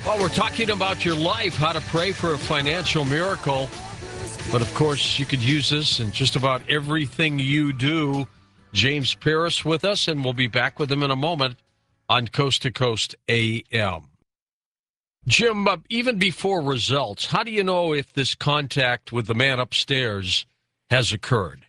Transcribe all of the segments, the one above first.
Well, we're talking about your life, how to pray for a financial miracle. But, of course, you could use this in just about everything you do. James Paris with us, and we'll be back with him in a moment on Coast to Coast AM. Jim, even before results, how do you know if this contact with the man upstairs has occurred?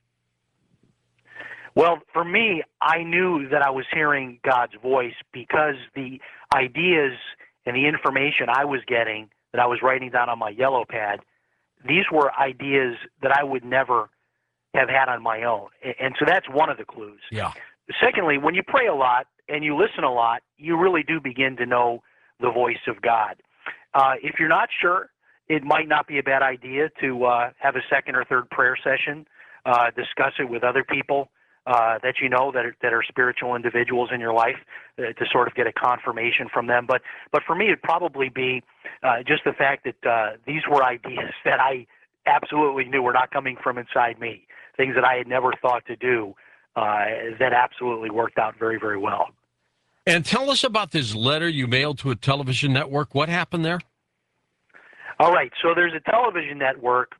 Well, for me, I knew that I was hearing God's voice because the ideas and the information I was getting that I was writing down on my yellow pad, these were ideas that I would never have had on my own. And so that's one of the clues. Yeah. Secondly, when you pray a lot and you listen a lot, you really do begin to know the voice of God. If you're not sure, it might not be a bad idea to have a second or third prayer session, discuss it with other people that you know that are spiritual individuals in your life to sort of get a confirmation from them. But for me, it'd probably be just the fact that these were ideas that I absolutely knew were not coming from inside me, things that I had never thought to do that absolutely worked out very, very well. And tell us about this letter you mailed to a television network. What happened there? All right, so there's a television network,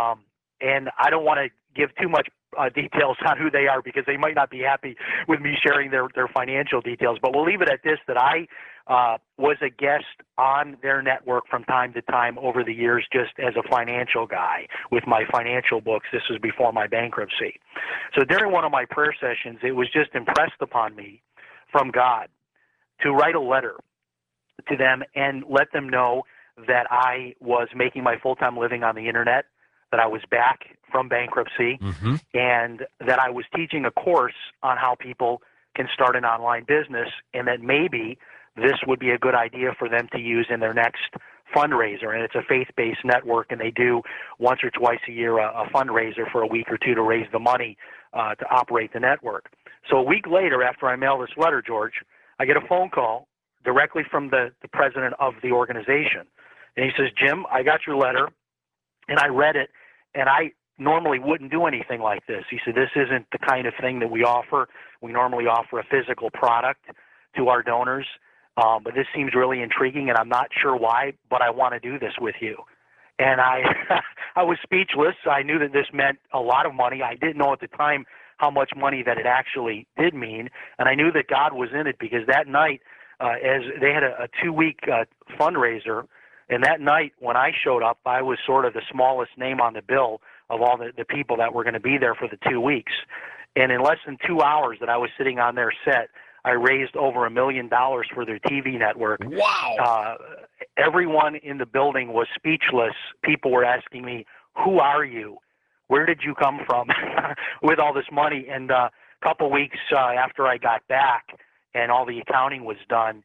and I don't want to give too much details on who they are because they might not be happy with me sharing their financial details, but we'll leave it at this, that I was a guest on their network from time to time over the years just as a financial guy with my financial books. This was before my bankruptcy. So during one of my prayer sessions, it was just impressed upon me from God to write a letter to them and let them know that I was making my full-time living on the internet, that I was back from bankruptcy, and that I was teaching a course on how people can start an online business, and that maybe this would be a good idea for them to use in their next fundraiser. And it's a faith-based network, and they do once or twice a year a fundraiser for a week or two to raise the money to operate the network. So a week later, after I mail this letter, George, I get a phone call directly from the president of the organization. And he says, Jim, I got your letter, and I read it, and I normally wouldn't do anything like this. He said, this isn't the kind of thing that we offer. We normally offer a physical product to our donors, but this seems really intriguing, and I'm not sure why, but I want to do this with you. And I was speechless. I knew that this meant a lot of money. I didn't know at the time how much money that it actually did mean, and I knew that God was in it because that night, as they had a 2-week fundraiser, and that night when I showed up, I was sort of the smallest name on the bill of all the people that were going to be there for the 2 weeks. And in less than 2 hours that I was sitting on their set, I raised over $1 million for their TV network. Wow. Everyone in the building was speechless. People were asking me, who are you? Where did you come from with all this money? And a couple weeks after I got back and all the accounting was done,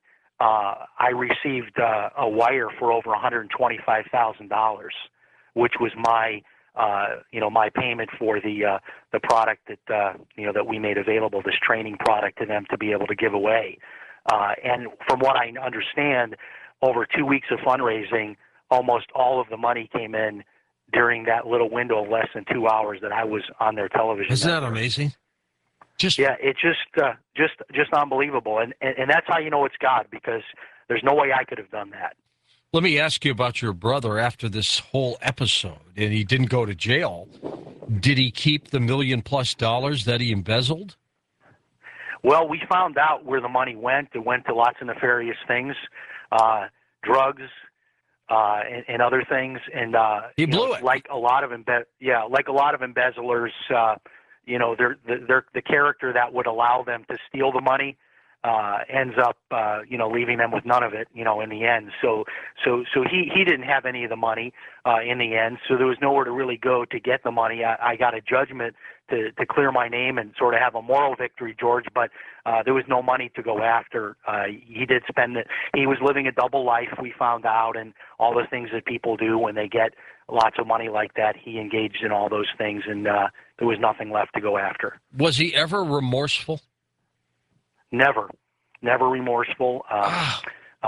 I received a wire for over $125,000, which was my my payment for the product that that we made available, this training product to them to be able to give away. And from what I understand, over 2 weeks of fundraising, almost all of the money came in during that little window of less than 2 hours that I was on their television. Isn't that amazing? Yeah, it's just unbelievable, and that's how you know it's God, because there's no way I could have done that. Let me ask you about your brother after this whole episode, and he didn't go to jail. Did he keep the $1 million+ that he embezzled? Well, we found out where the money went. It went to lots of nefarious things, drugs, and other things. And he blew it. Like a lot of embezzlers. They're the character that would allow them to steal the money ends up leaving them with none of it, in the end. So he didn't have any of the money in the end, so there was nowhere to really go to get the money. I got a judgment to clear my name and sort of have a moral victory, George, but there was no money to go after. He did spend it. He was living a double life, we found out, and all the things that people do when they get lots of money like that. He engaged in all those things, and there was nothing left to go after. Was he ever remorseful? Never remorseful. I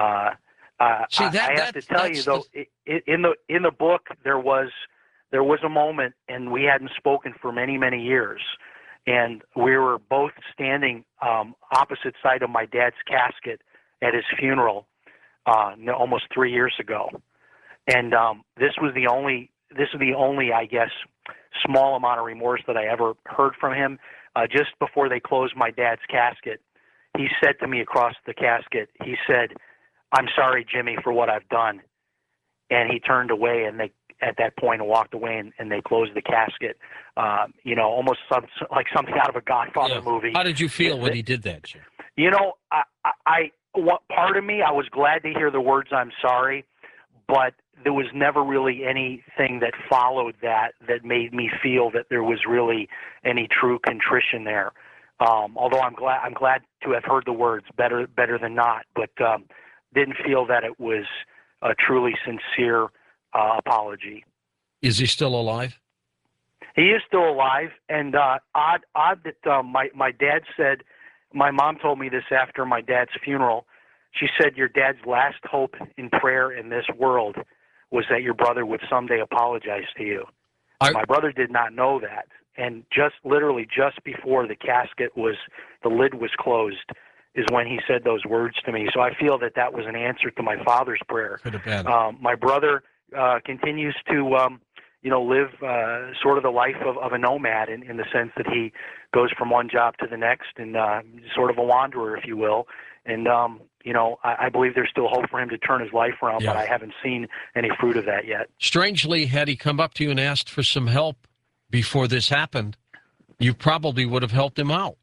have to tell you though, in the book there was a moment, and we hadn't spoken for many years, and we were both standing opposite side of my dad's casket at his funeral, almost 3 years ago, and this was the only, I guess, small amount of remorse that I ever heard from him. Just before they closed my dad's casket, he said to me across the casket, he said, "I'm sorry, Jimmy, for what I've done." And he turned away, and they, at that point, walked away, and they closed the casket. Almost like something out of a Godfather movie. How did you feel when he did that, Jim? What part of me, I was glad to hear the words "I'm sorry," but there was never really anything that followed that made me feel that there was really any true contrition there. Although I'm glad to have heard the words "better than not," but didn't feel that it was a truly sincere apology. Is he still alive? He is still alive, and odd that my dad said. My mom told me this after my dad's funeral. She said, "Your dad's last hope in prayer in this world was that your brother would someday apologize to you." My brother did not know that, and literally just before the lid was closed, is when he said those words to me. So I feel that was an answer to my father's prayer. Could have been. My brother continues to live sort of the life of a nomad in the sense that he goes from one job to the next, and sort of a wanderer, if you will. And I believe there's still hope for him to turn his life around, but I haven't seen any fruit of that yet. Strangely, had he come up to you and asked for some help before this happened, you probably would have helped him out.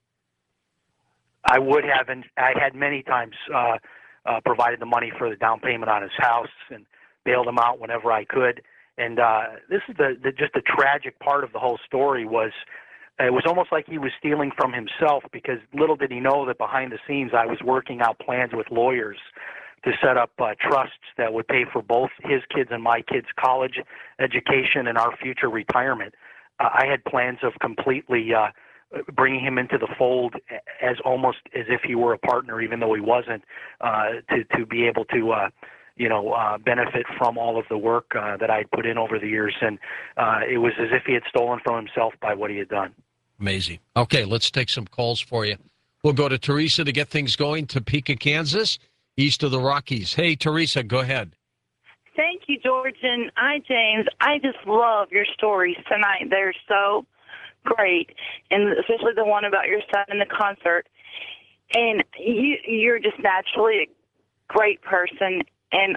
I would have, and I had many times provided the money for the down payment on his house and bailed him out whenever I could. And this is just the tragic part of the whole story was it was almost like he was stealing from himself, because little did he know that behind the scenes I was working out plans with lawyers to set up trusts that would pay for both his kids and my kids' college education and our future retirement. I had plans of completely bringing him into the fold as almost as if he were a partner, even though he wasn't, to be able to benefit from all of the work that I'd put in over the years. And it was as if he had stolen from himself by what he had done. Amazing. Okay, let's take some calls for you. We'll go to Teresa to get things going. Topeka, Kansas, east of the Rockies. Hey, Teresa, go ahead. Thank you, George. And hi, James. I just love your stories tonight. They're so great, and especially the one about your son in the concert. And you're just naturally a great person. And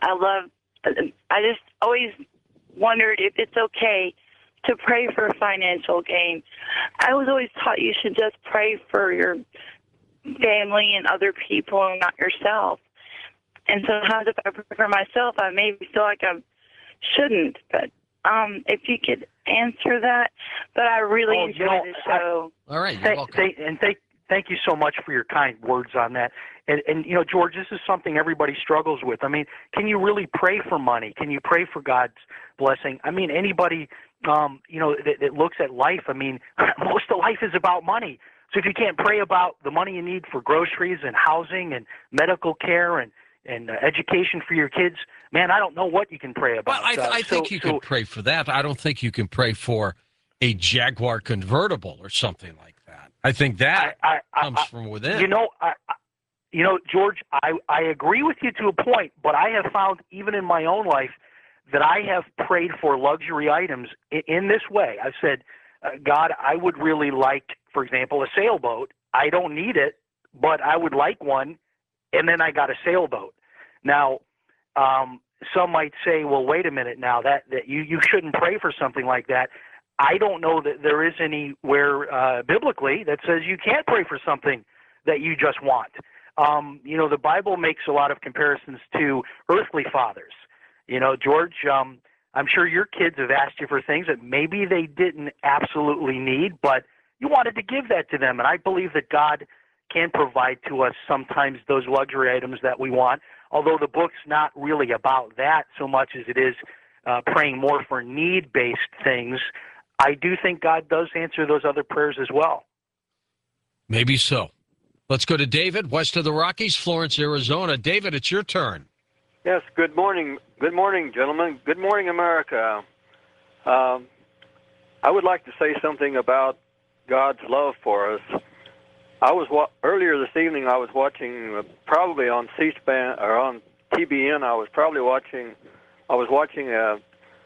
I just always wondered if it's okay to pray for financial gain. I was always taught you should just pray for your family and other people and not yourself. And sometimes if I pray for myself, I maybe feel like I shouldn't. But if you could answer that. But I really enjoyed the show. All right, you're welcome. Thank you so much for your kind words on that. And George, this is something everybody struggles with. I mean, can you really pray for money? Can you pray for God's blessing? I mean, anybody, that looks at life, I mean, most of life is about money. So if you can't pray about the money you need for groceries and housing and medical care and education for your kids, man, I don't know what you can pray about. Well, I think you can pray for that. I don't think you can pray for a Jaguar convertible or something like that. I think that comes from within. George, I agree with you to a point, but I have found even in my own life that I have prayed for luxury items in this way. I've said, God, I would really like, for example, a sailboat. I don't need it, but I would like one, and then I got a sailboat. Now, some might say, well, wait a minute now, that you shouldn't pray for something like that. I don't know that there is anywhere biblically that says you can't pray for something that you just want. The Bible makes a lot of comparisons to earthly fathers. George, I'm sure your kids have asked you for things that maybe they didn't absolutely need, but you wanted to give that to them. And I believe that God can provide to us sometimes those luxury items that we want, although the book's not really about that so much as it is praying more for need-based things. I do think God does answer those other prayers as well. Maybe so. Let's go to David, west of the Rockies, Florence, Arizona. David, it's your turn. Yes, good morning. Good morning, gentlemen. Good morning, America. I would like to say something about God's love for us. Earlier this evening I was watching, probably on C-SPAN or on TBN, I was watching a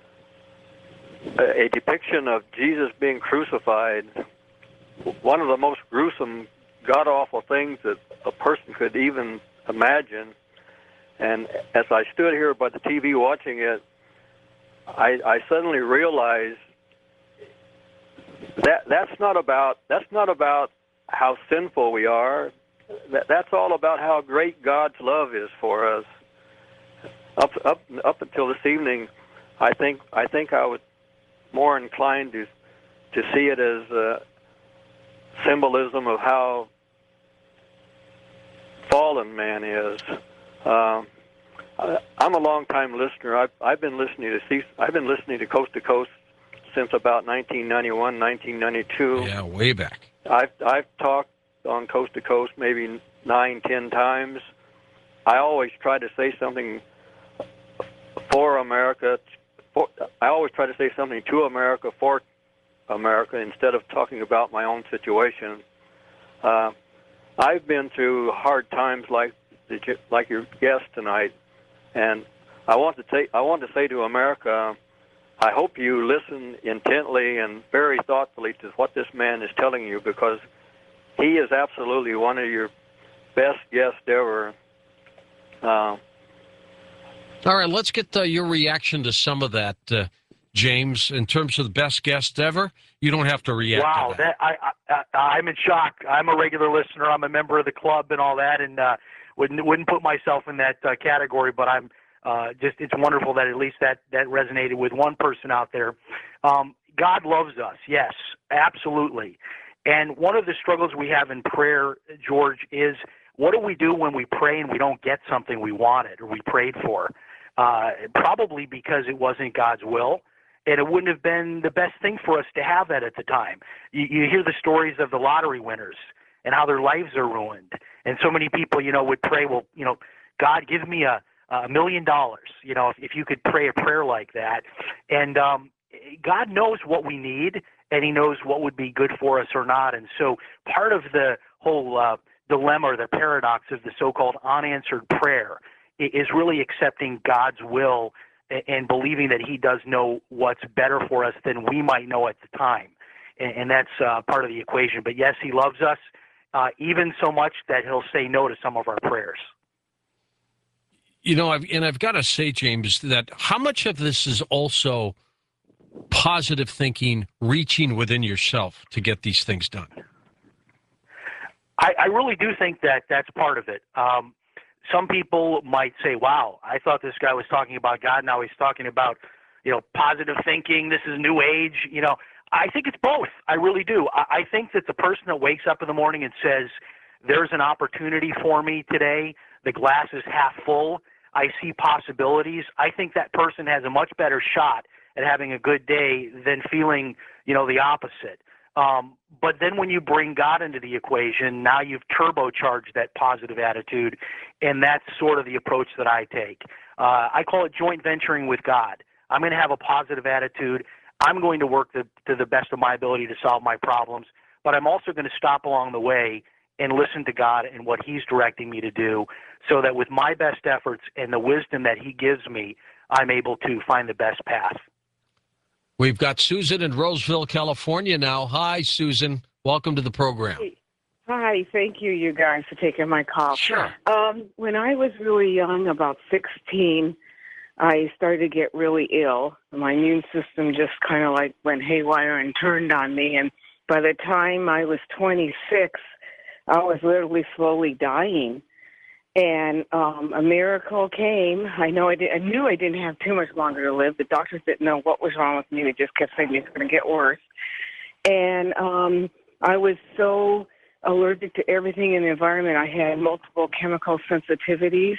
depiction of Jesus being crucified, one of the most gruesome, god-awful things that a person could even imagine. And as I stood here by the TV watching it, I suddenly realized that that's not about how sinful we are. That's all about how great God's love is for us. Up until this evening, I think I was more inclined to see it as a symbolism of how fallen man is. I'm a long-time listener. I've been listening to Coast to Coast since about 1991, 1992. Yeah, way back. I've talked on Coast to Coast maybe 9-10 times. I always try to say something for America. I always try to say something to America for America instead of talking about my own situation. I've been through hard times like your guest tonight, and I want to say to America, I hope you listen intently and very thoughtfully to what this man is telling you, because he is absolutely one of your best guests ever. All right, let's get your reaction to some of that, James. In terms of the best guest ever, you don't have to react. Wow, to that. I'm in shock. I'm a regular listener. I'm a member of the club and all that, and wouldn't put myself in that category. But I'm it's wonderful that at least that resonated with one person out there. God loves us, yes, absolutely. And one of the struggles we have in prayer, George, is what do we do when we pray and we don't get something we wanted or we prayed for? Probably because it wasn't God's will, and it wouldn't have been the best thing for us to have that at the time. You hear the stories of the lottery winners and how their lives are ruined. And so many people, would pray, well, God, give me $1 million, if you could pray a prayer like that. And God knows what we need, and he knows what would be good for us or not. And so part of the whole dilemma or the paradox of the so-called unanswered prayer is really accepting God's will and believing that he does know what's better for us than we might know at the time. And that's part of the equation. But yes, he loves us, even so much that he'll say no to some of our prayers. I've got to say, James, that how much of this is also positive thinking, reaching within yourself to get these things done? I really do think that that's part of it. Some people might say, wow, I thought this guy was talking about God. Now he's talking about, positive thinking. This is new age. I think it's both. I really do. I think that the person that wakes up in the morning and says, there's an opportunity for me today, the glass is half full, I see possibilities, I think that person has a much better shot at having a good day than feeling, the opposite. But then when you bring God into the equation, now you've turbocharged that positive attitude, and that's sort of the approach that I take. I call it joint venturing with God. I'm going to have a positive attitude. I'm going to work to the best of my ability to solve my problems, but I'm also going to stop along the way and listen to God and what he's directing me to do, so that with my best efforts and the wisdom that he gives me, I'm able to find the best path. We've got Susan in Roseville, California now. Hi, Susan. Welcome to the program. Hi. Thank you guys, for taking my call. Sure. When I was really young, about 16, I started to get really ill. My immune system just kind of like went haywire and turned on me. And by the time I was 26, I was literally slowly dying. And a miracle came. I knew I didn't have too much longer to live. The doctors didn't know what was wrong with me. They just kept saying it's going to get worse. And I was so allergic to everything in the environment. I had multiple chemical sensitivities,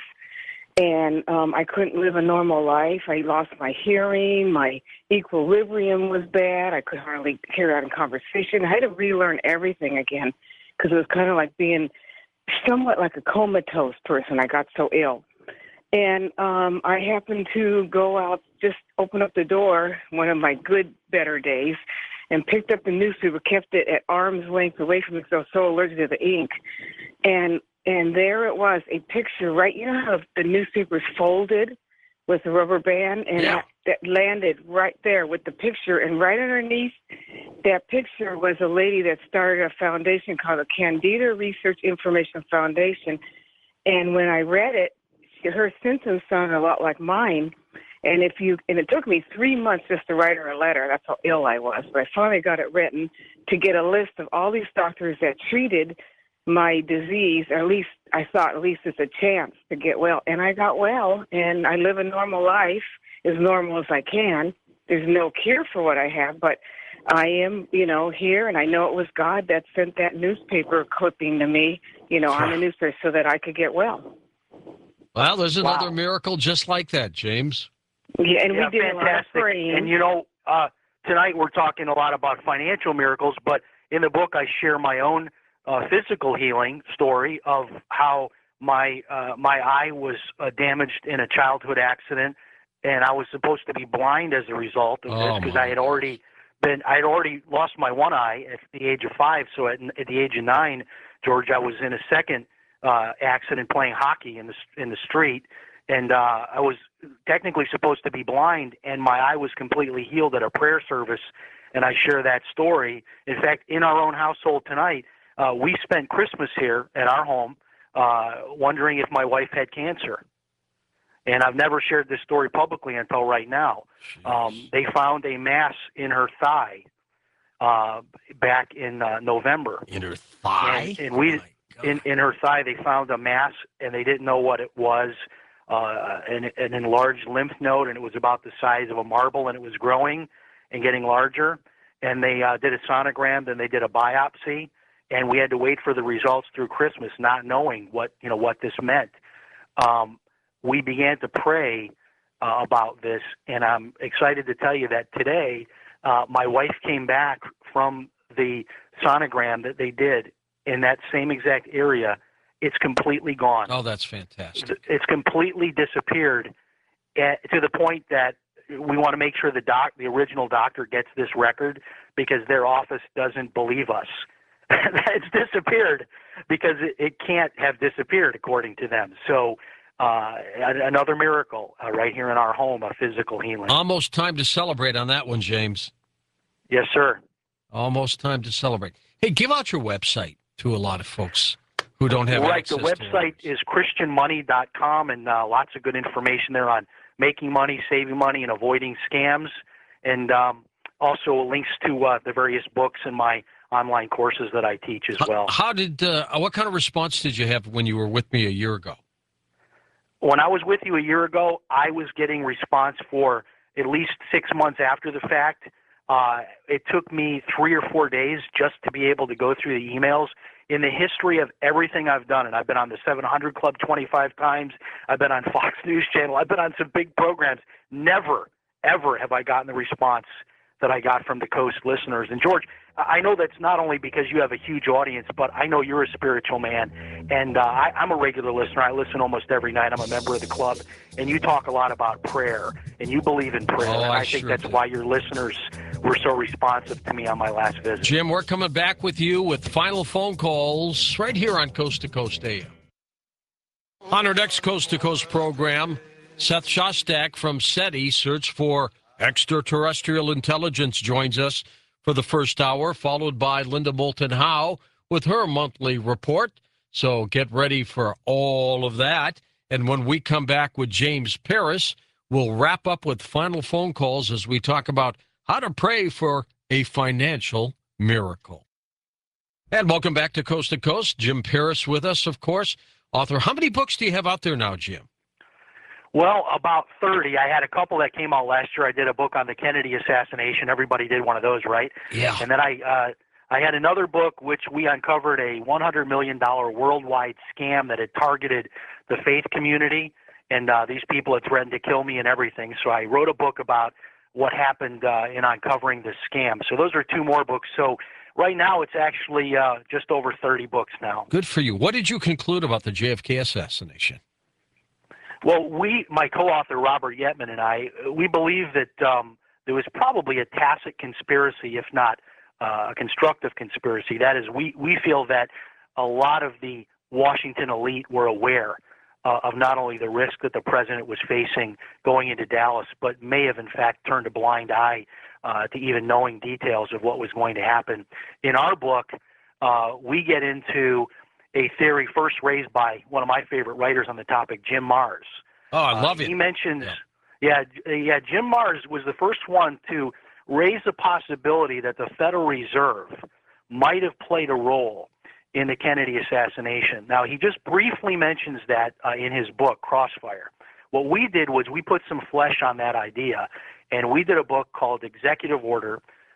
and I couldn't live a normal life. I lost my hearing. My equilibrium was bad. I could hardly carry out a conversation. I had to relearn everything again, because it was kind of like being somewhat like a comatose person. I got so ill. And I happened to go out, just open up the door one of my good, better days, and picked up the newspaper, kept it at arm's length away from me because I was so allergic to the ink. And And there it was, a picture, right? You know how the newspaper's folded with a rubber band? And that landed right there with the picture. And right underneath that picture was a lady that started a foundation called the Candida Research Information Foundation. And when I read it, her symptoms sounded a lot like mine. And it took me 3 months just to write her a letter. That's how ill I was. But I finally got it written to get a list of all these doctors that treated my disease. Or at least I thought, at least it's a chance to get well. And I got well, and I live a normal life, as normal as I can. There's no cure for what I have, but I am, here, and I know it was God that sent that newspaper clipping to me, on the newspaper so that I could get well. Well, there's another miracle just like that, James. Yeah, and we did fantastic. A lot of praying. And, tonight we're talking a lot about financial miracles, but in the book I share my own physical healing story of how my eye was damaged in a childhood accident, and I was supposed to be blind as a result of this because I had already lost my one eye at the age of 5. So at the age of 9, George, I was in a second accident playing hockey in the street, and I was technically supposed to be blind, and my eye was completely healed at a prayer service, and I share that story. In fact, in our own household tonight, we spent Christmas here at our home wondering if my wife had cancer. And I've never shared this story publicly until right now. They found a mass in her thigh back in November. In her thigh? And we in her thigh, they found a mass, and they didn't know what it was, an enlarged lymph node, and it was about the size of a marble, and it was growing and getting larger. And they did a sonogram, then they did a biopsy, and we had to wait for the results through Christmas, not knowing what this meant. We began to pray about this, and I'm excited to tell you that today my wife came back from the sonogram that they did in that same exact area. It's completely gone. Oh, that's fantastic. It's completely disappeared to the point that we want to make sure the original doctor gets this record because their office doesn't believe us. It's disappeared because it can't have disappeared according to them. So another miracle right here in our home, a physical healing. Almost time to celebrate on that one, James. Yes, sir. Almost time to celebrate. Hey, give out your website to a lot of folks who don't have access to it. Right, the website is christianmoney.com, and lots of good information there on making money, saving money, and avoiding scams, and also links to the various books and my online courses that I teach as well. What kind of response did you have when you were with me a year ago? When I was with you a year ago, I was getting response for at least 6 months after the fact. It took me 3 or 4 days just to be able to go through the emails. In the history of everything I've done, and I've been on the 700 Club 25 times, I've been on Fox News Channel, I've been on some big programs, never, ever have I gotten the response that I got from the Coast listeners. And George, I know that's not only because you have a huge audience, but I know you're a spiritual man, and I'm a regular listener. I listen almost every night. I'm a member of the club, and you talk a lot about prayer, and you believe in prayer. Oh, and I think that's why your listeners were so responsive to me on my last visit. Jim, we're coming back with you with final phone calls right here on Coast to Coast AM. On our next Coast to Coast program, Seth Shostak from SETI, Search for Extraterrestrial Intelligence, joins us for the first hour, followed by Linda Moulton Howe with her monthly report. So get ready for all of that. And when we come back with James Paris, we'll wrap up with final phone calls as we talk about how to pray for a financial miracle. And welcome back to Coast. Jim Paris with us, of course, author. How many books do you have out there now, Jim? Well, about 30. I had a couple that came out last year. I did a book on the Kennedy assassination. Everybody did one of those, right? Yeah. And then I had another book which we uncovered a $100 million worldwide scam that had targeted the faith community, and these people had threatened to kill me and everything. So I wrote a book about what happened in uncovering the scam. So those are 2 more books. So right now it's actually just over 30 books now. Good for you. What did you conclude about the JFK assassination? Well, my co-author Robert Yetman and I, we believe that there was probably a tacit conspiracy, if not a constructive conspiracy. That is, we feel that a lot of the Washington elite were aware of not only the risk that the president was facing going into Dallas, but may have in fact turned a blind eye to even knowing details of what was going to happen. In our book, we get into a theory first raised by one of my favorite writers on the topic, Jim Marrs. Oh, I love it. He mentions, Jim Marrs was the first one to raise the possibility that the Federal Reserve might have played a role in the Kennedy assassination. Now, he just briefly mentions that in his book, Crossfire. What we did was we put some flesh on that idea, and we did a book called Executive Order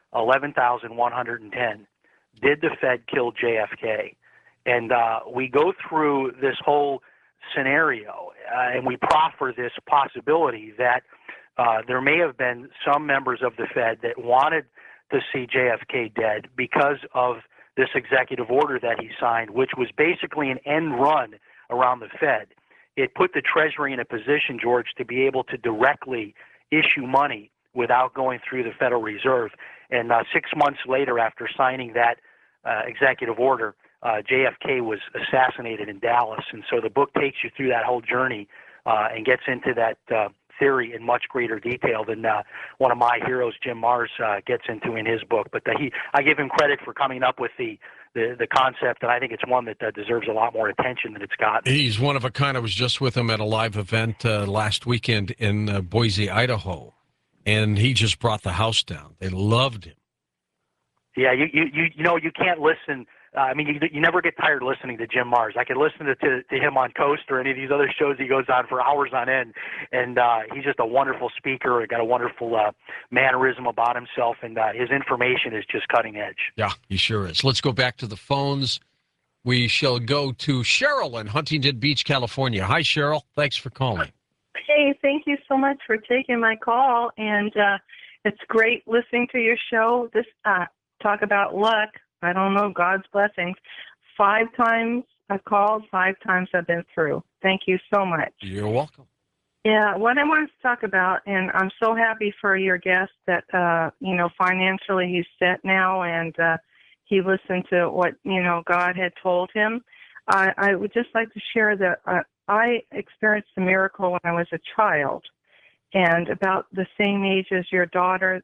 11,110, Did the Fed Kill JFK? And we go through this whole scenario, and we proffer this possibility that there may have been some members of the Fed that wanted to see JFK dead because of this executive order that he signed, which was basically an end run around the Fed. It put the Treasury in a position, George, to be able to directly issue money without going through the Federal Reserve. And 6 months later, after signing that executive order, JFK was assassinated in Dallas. And so the book takes you through that whole journey and gets into that theory in much greater detail than one of my heroes, Jim Marrs, gets into in his book. But I give him credit for coming up with the concept, and I think it's one that deserves a lot more attention than it's gotten. He's one of a kind. I was just with him at a live event last weekend in Boise, Idaho, and he just brought the house down. They loved him. Yeah, you can't listen. You never get tired listening to Jim Marrs. I could listen to him on Coast or any of these other shows he goes on for hours on end, and he's just a wonderful speaker. Got a wonderful mannerism about himself, and his information is just cutting edge. Yeah, he sure is. Let's go back to the phones. We shall go to Cheryl in Huntington Beach, California. Hi, Cheryl. Thanks for calling. Hey, thank you so much for taking my call, and it's great listening to your show. This talk about luck. I don't know, God's blessings. 5 times I've called, 5 times I've been through. Thank you so much. You're welcome. Yeah, what I wanted to talk about, and I'm so happy for your guest that, financially he's set now and he listened to what, God had told him. I would just like to share that I experienced a miracle when I was a child, and about the same age as your daughter,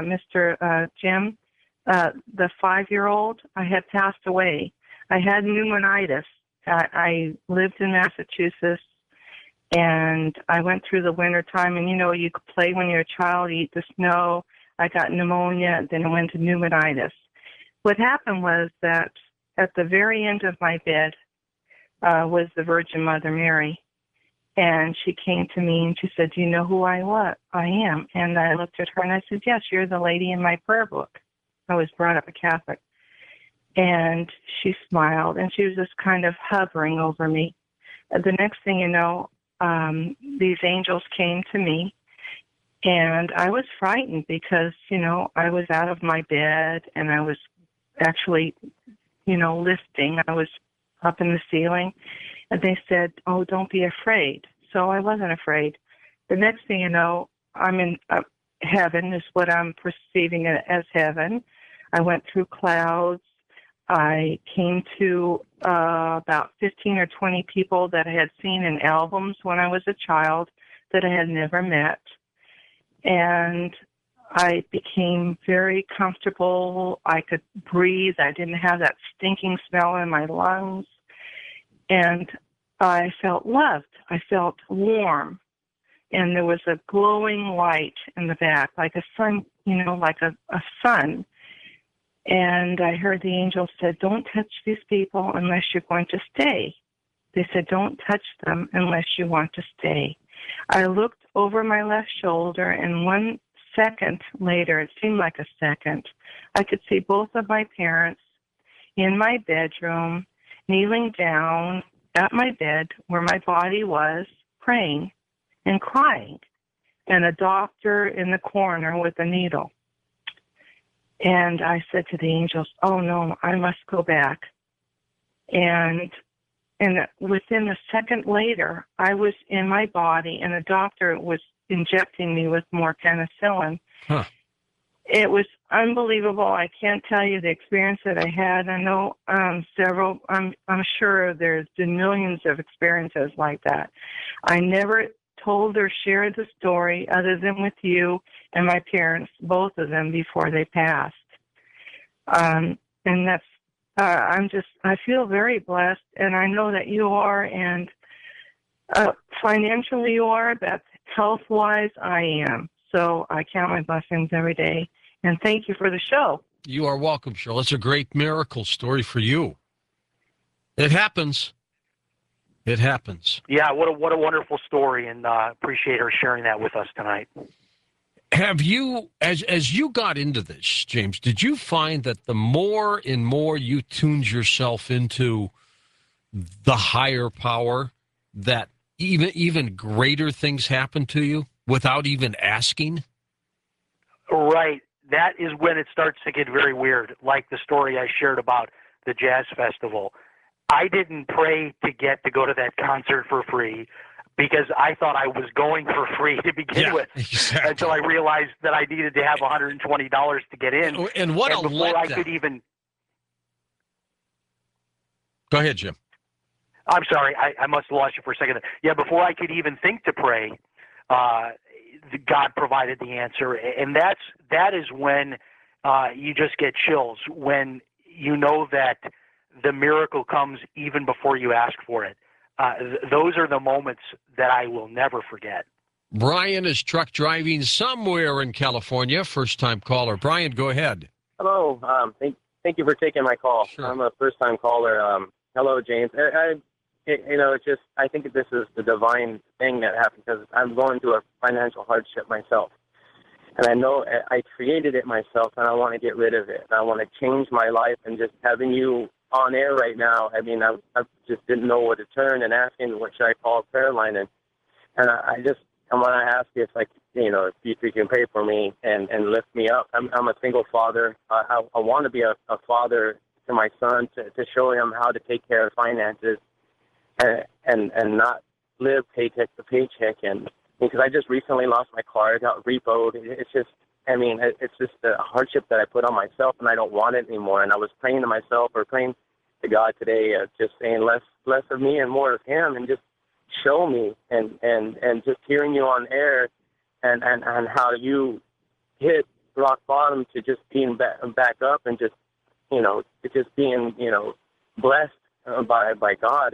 Mr. Jim. The 5-year-old, I had passed away. I had pneumonitis. I lived in Massachusetts, and I went through the winter time. And, you could play when you're a child, eat the snow. I got pneumonia, then I went to pneumonitis. What happened was that at the very end of my bed was the Virgin Mother Mary. And she came to me and she said, "Do you know who I am?" And I looked at her and I said, "Yes, you're the lady in my prayer book." I was brought up a Catholic. And she smiled, and she was just kind of hovering over me. The next thing you know, these angels came to me, and I was frightened because, I was out of my bed, and I was actually, lifting. I was up in the ceiling, and they said, "Oh, don't be afraid." So I wasn't afraid. The next thing you know, I'm in heaven is what I'm perceiving it as heaven. I went through clouds. I came to about 15 or 20 people that I had seen in albums when I was a child that I had never met. And I became very comfortable. I could breathe. I didn't have that stinking smell in my lungs. And I felt loved. I felt warm. And there was a glowing light in the back, like a sun, like a sun. And I heard the angel said, "Don't touch these people unless you're going to stay." They said, "Don't touch them unless you want to stay." I looked over my left shoulder, and 1 second later, it seemed like a second, I could see both of my parents in my bedroom, kneeling down at my bed where my body was, praying and crying, and a doctor in the corner with a needle. And I said to the angels, "Oh, no, I must go back." And within a second later, I was in my body, and the doctor was injecting me with more penicillin. Huh. it was unbelievable. I can't tell you the experience that I had. I know several. I'm sure there's been millions of experiences like that. I never told or shared the story other than with you and my parents, both of them, before they passed. And that's. I feel very blessed, and I know that you are, and financially you are, but health-wise I am. So I count my blessings every day, and thank you for the show. You are welcome, Cheryl. It's a great miracle story for you. It happens. It happens. Yeah, what a wonderful story, and appreciate her sharing that with us tonight. Have you, as you got into this, James, did you find that the more and more you tuned yourself into the higher power, that even greater things happen to you without even asking? Right. That is when it starts to get very weird, like the story I shared about the jazz festival. I didn't pray to get to go to that concert for free, because I thought I was going for free to begin with, exactly. until I realized that I needed to have $120 to get in. And what and a before I letdown. could even... Go ahead, Jim. I'm sorry, I must have lost you for a second. Yeah, before I could even think to pray, God provided the answer. And that is when you just get chills, when you know that the miracle comes even before you ask for it. Those are the moments that I will never forget. Brian is truck driving somewhere in California. First-time caller. Brian, go ahead. Hello. Thank you for taking my call. Sure. I'm a first-time caller. Hello, James. It's just, I think this is the divine thing that happened, because I'm going through a financial hardship myself. And I know I created it myself, and I want to get rid of it. I want to change my life, and just having you on air right now, I mean, I just didn't know where to turn, and asking what should I call prayer line, and I want to ask you if you can pray for me and lift me up. I'm a single father. I want to be a father to my son, to show him how to take care of finances and not live paycheck to paycheck. And because I just recently lost my car, I got repoed. It's just a hardship that I put on myself, and I don't want it anymore. And I was praying to myself, or praying to God today, just saying less of me and more of Him, and just show me. And just hearing you on air, and how you hit rock bottom to just being back up, and just being blessed by God.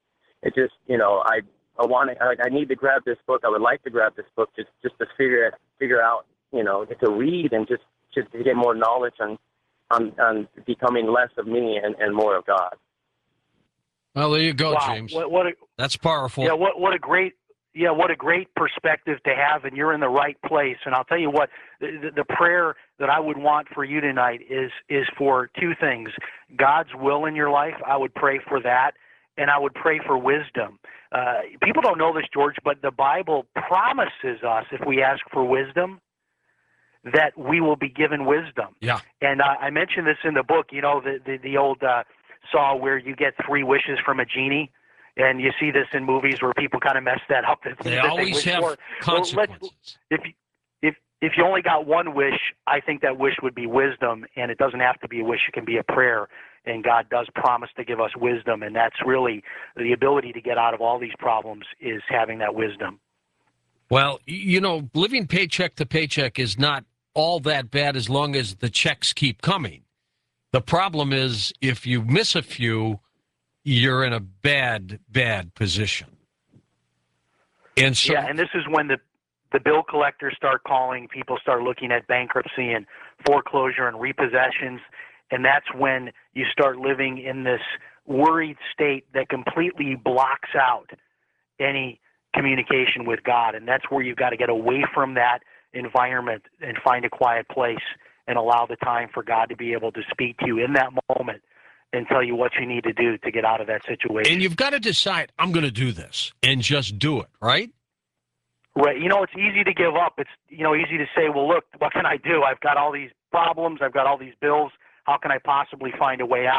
I need to grab this book. I would like to grab this book just to figure out, to read, and just to get more knowledge on becoming less of me and more of God. Well, there you go, Wow. James. That's powerful. Yeah, what a great perspective to have, and you're in the right place. And I'll tell you what, the prayer that I would want for you tonight is for two things: God's will in your life. I would pray for that, and I would pray for wisdom. People don't know this, George, but the Bible promises us, if we ask for wisdom, that we will be given wisdom. Yeah. And I mentioned this in the book, the old saw where you get 3 wishes from a genie. And you see this in movies where people kind of mess that up. They always have consequences. If you only got one wish, I think that wish would be wisdom, and it doesn't have to be a wish. It can be a prayer, and God does promise to give us wisdom, and that's really the ability to get out of all these problems, is having that wisdom. Well, living paycheck to paycheck is not all that bad as long as the checks keep coming. The problem is if you miss a few, you're in a bad position. And so, yeah, and this is when the bill collectors start calling, people start looking at bankruptcy and foreclosure and repossessions, and that's when you start living in this worried state that completely blocks out any communication with God. And that's where you've got to get away from that environment and find a quiet place and allow the time for God to be able to speak to you in that moment and tell you what you need to do to get out of that situation. And you've got to decide, I'm going to do this, and just do it, right? Right. It's easy to give up. It's, easy to say, well, look, what can I do? I've got all these problems. I've got all these bills. How can I possibly find a way out?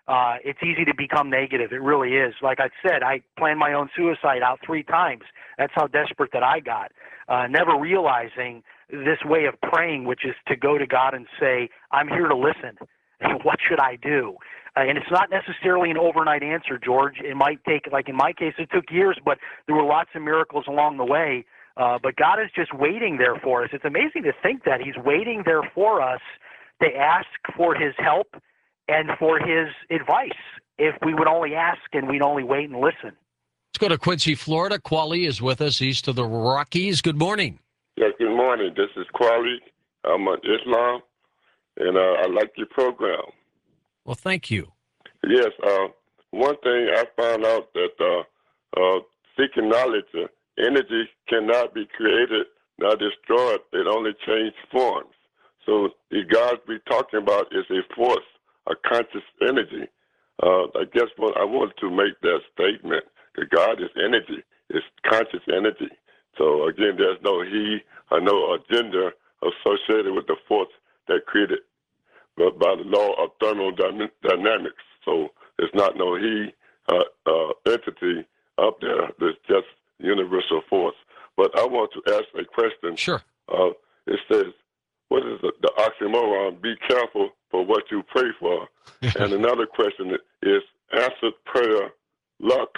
it's easy to become negative. It really is. Like I said, I planned my own suicide out 3 times. That's how desperate that I got. Never realizing this way of praying, which is to go to God and say, I'm here to listen. What should I do? And it's not necessarily an overnight answer, George. It might take, like in my case, it took years, but there were lots of miracles along the way. But God is just waiting there for us. It's amazing to think that He's waiting there for us to ask for His help and for His advice. If we would only ask and we'd only wait and listen. Let's go to Quincy, Florida. Quali is with us east of the Rockies. Good morning. Yes, good morning. This is Quali. I'm on Islam, and I like your program. Well, thank you. Yes, one thing I found out that seeking knowledge, energy cannot be created, not destroyed. It only changes forms. So the God we're talking about is a force, a conscious energy. I guess I wanted to make that statement that God is energy, it's conscious energy. So again, there's no he or no agenda associated with the force that created but by the law of thermodynamics. So there's not no he entity up there. There's just universal force. But I want to ask a question. Sure. It says, what is the oxymoron? Be careful for what you pray for. And another question is, answered prayer luck?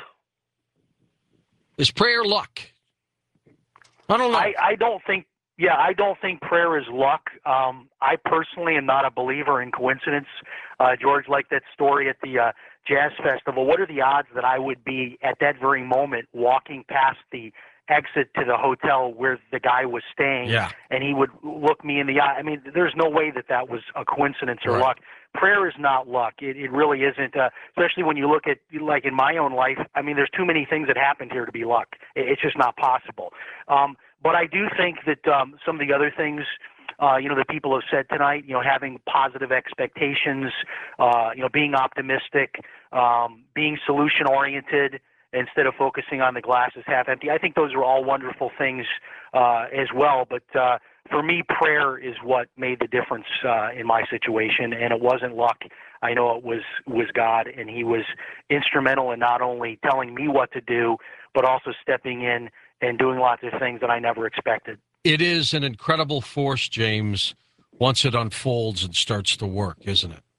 Is prayer luck? I don't know. I don't think. Yeah, I don't think prayer is luck. I personally am not a believer in coincidence. George, like that story at the Jazz Festival, what are the odds that I would be at that very moment walking past the exit to the hotel where the guy was staying, and he would look me in the eye? I mean, there's no way that was a coincidence or luck. Prayer is not luck. It really isn't, especially when you look at, like in my own life, I mean, there's too many things that happened here to be luck. It's just not possible. But I do think that some of the other things, that people have said tonight, having positive expectations, being optimistic, being solution-oriented instead of focusing on the glass is half empty. I think those are all wonderful things as well. But for me, prayer is what made the difference in my situation, and it wasn't luck. I know it was God, and He was instrumental in not only telling me what to do, but also stepping in and doing lots of things that I never expected. It is an incredible force, James, once it unfolds and starts to work, isn't it?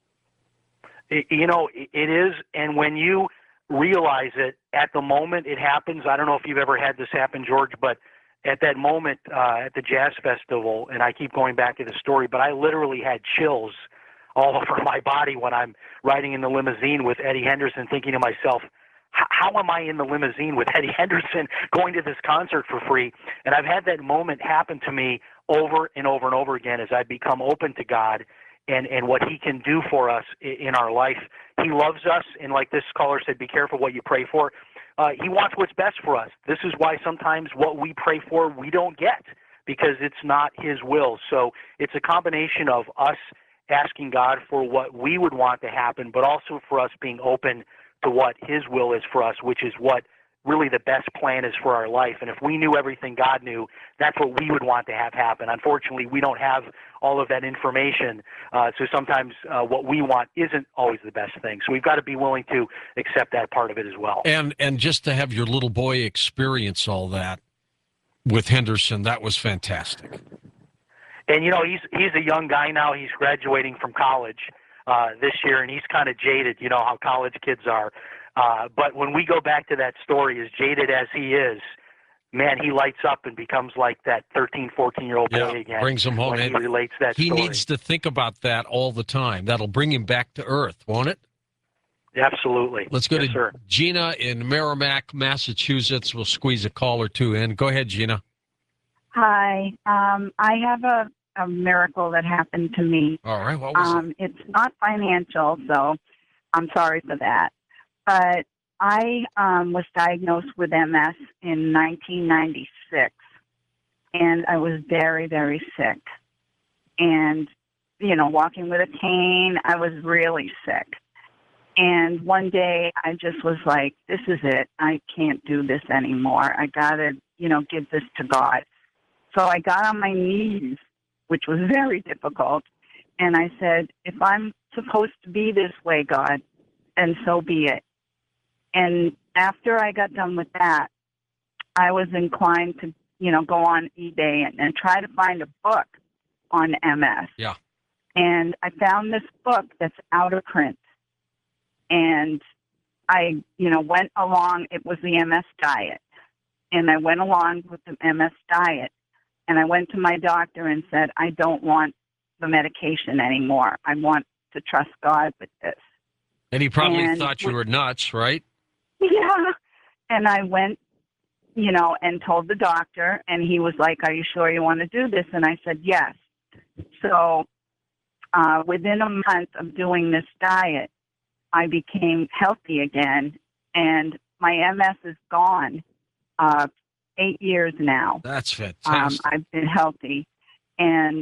It is, and when you realize it, at the moment it happens, I don't know if you've ever had this happen, George, but at that moment at the Jazz Festival, and I keep going back to the story, but I literally had chills all over my body when I'm riding in the limousine with Eddie Henderson, thinking to myself, how am I in the limousine with Eddie Henderson going to this concert for free? And I've had that moment happen to me over and over and over again as I become open to God and what He can do for us in our life. He loves us, and like this caller said, be careful what you pray for. He wants what's best for us. This is why sometimes what we pray for we don't get, because it's not His will. So it's a combination of us asking God for what we would want to happen, but also for us being open to what His will is for us, which is what really the best plan is for our life. And if we knew everything God knew, that's what we would want to have happen. Unfortunately, we don't have all of that information, so sometimes what we want isn't always the best thing. So we've got to be willing to accept that part of it as well. And just to have your little boy experience all that with Henderson, that was fantastic. And, he's a young guy now. He's graduating from college this year, and he's kind of jaded, how college kids are. But when we go back to that story, as jaded as he is, man, he lights up and becomes like that 13, 14-year-old boy again. Brings him home. When he relates that he story. needs to think about that all the time. That'll bring him back to earth, won't it? Absolutely. Let's go to Gina in Merrimack, Massachusetts. We'll squeeze a call or two in. Go ahead, Gina. Hi. I have a miracle that happened to me. All right. What was it? It's not financial, so I'm sorry for that. But I was diagnosed with MS in 1996, and I was very, very sick. And, walking with a cane, I was really sick. And one day I just was like, this is it. I can't do this anymore. I got to, give this to God. So I got on my knees, which was very difficult. And I said, if I'm supposed to be this way, God, and so be it. And after I got done with that, I was inclined to, go on eBay and try to find a book on MS. Yeah. And I found this book that's out of print. And I, went along, it was the MS diet. And I went along with the MS diet. And I went to my doctor and said, I don't want the medication anymore. I want to trust God with this. And he probably thought you were nuts, right? Yeah. And I went, and told the doctor, and he was like, are you sure you want to do this? And I said, yes. So within a month of doing this diet, I became healthy again, and my MS is gone. 8 years now. That's fantastic. I've been healthy, and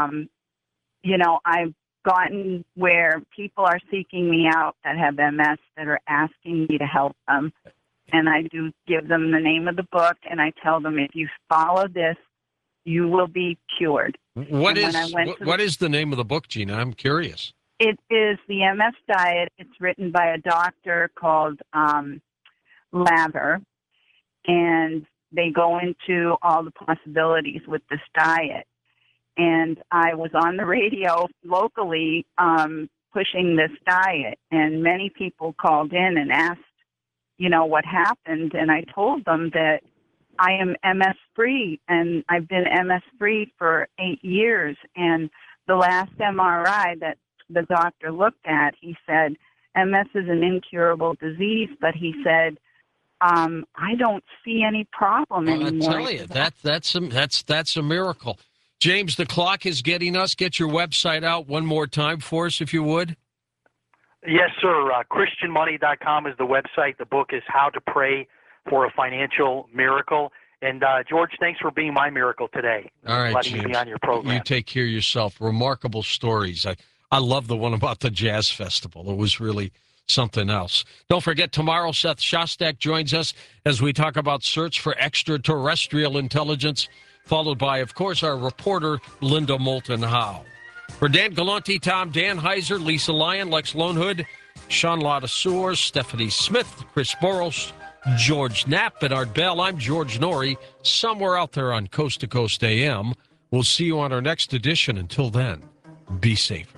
I've gotten where people are seeking me out that have MS that are asking me to help them, and I do give them the name of the book, and I tell them, if you follow this, you will be cured. What is the name of the book, Gina? I'm curious. It is the MS Diet. It's written by a doctor called Lather, and they go into all the possibilities with this diet. And I was on the radio locally pushing this diet, and many people called in and asked, what happened. And I told them that I am MS-free, and I've been MS-free for 8 years. And the last MRI that the doctor looked at, he said, MS is an incurable disease, but he said, I don't see any problem anymore. I tell you, that's a miracle. James, the clock is getting us. Get your website out one more time for us, if you would. Yes, sir. ChristianMoney.com is the website. The book is How to Pray for a Financial Miracle. And, George, thanks for being my miracle today. All right, letting James, me be on your program. You take care of yourself. Remarkable stories. I love the one about the jazz festival. It was really something else. Don't forget, tomorrow Seth Shostak joins us as we talk about search for extraterrestrial intelligence, followed by, of course, our reporter, Linda Moulton Howe. For Dan Galante, Tom Danheiser, Lisa Lyon, Lex Lonehood, Sean Ladassour, Stephanie Smith, Chris Boros, George Knapp, and Art Bell, I'm George Norrie, somewhere out there on Coast to Coast AM. We'll see you on our next edition. Until then, be safe.